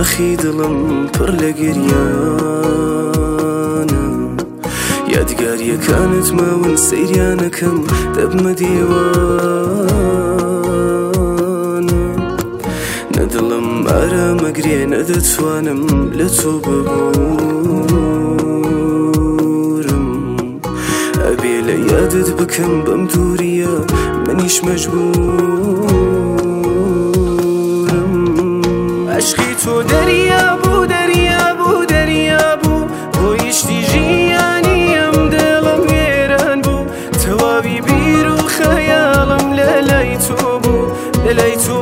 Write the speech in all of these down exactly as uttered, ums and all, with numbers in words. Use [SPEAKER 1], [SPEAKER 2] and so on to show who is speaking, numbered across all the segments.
[SPEAKER 1] ئەخی دڵم پڕ لە گریانە یادگاریەکانت ماون سەیریانەکەم دەبمە دیوانە نەدڵم ئارامەگرێ نەدەتوانم لە تۆ ببوورم ئەبێ لە یادت بکەم بەم دووریە منیش مەجبورم عشقی تۆ دەریا بوو دەریا بوو دەریا بوو بۆیشتی ژیانی ئەم دڵم وێران بوو تەواوی بیر و خەیاڵم لە لای تۆ بوو لە لای تۆ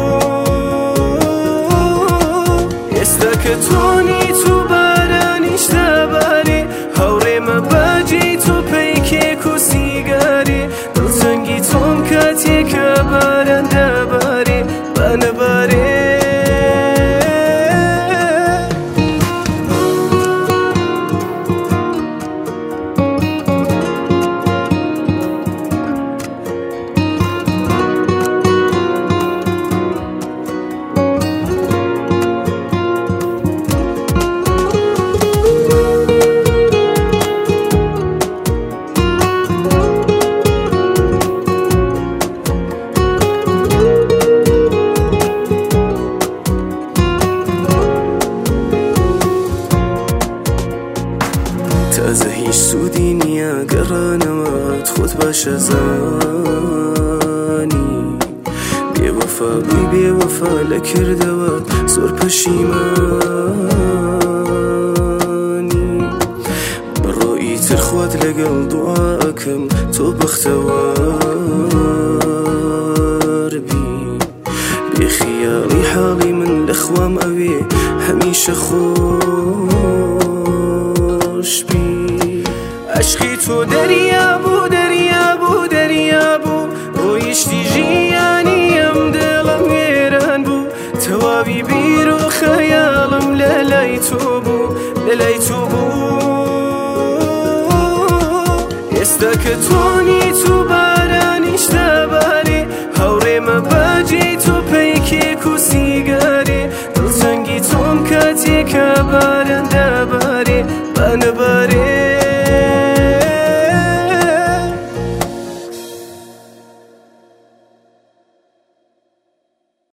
[SPEAKER 1] بوو ئێستا کە تۆنی تو بارانیش دەبارێ هەوڕێمە باجی تۆ پەیکێک و سیگارێ دڵتەنگی تۆم کاتێکە باران دەبارێ بانەبارێ تازە هیچ سوودی نییە گەڕانەوەت خۆت باشە زانی بێوەفا بووی بێوەفا لە کردەوە زۆر پەشیمانی بڕۆیی تر خوات لەگەڵ دوعاکەم تۆ بەختەوار بی بێخیاڵی حاڵی من لە خوام ئەوێ هەمیشە خۆش بی عشقی تۆ دەریا بوو دەریا بوو دەریا بوو ڕۆیشتی ژیانی ئەم دڵم وێران بوو تەواوی بیر و خەیاڵم لە لای تۆ بوو لە لای تۆ بوو ئێستا کە تۆنی تو بارانیش دەبارێ هەوڕێمە باجی تۆ پەیکێک و سیگارێ دڵتەنگی تۆم کاتێکە باران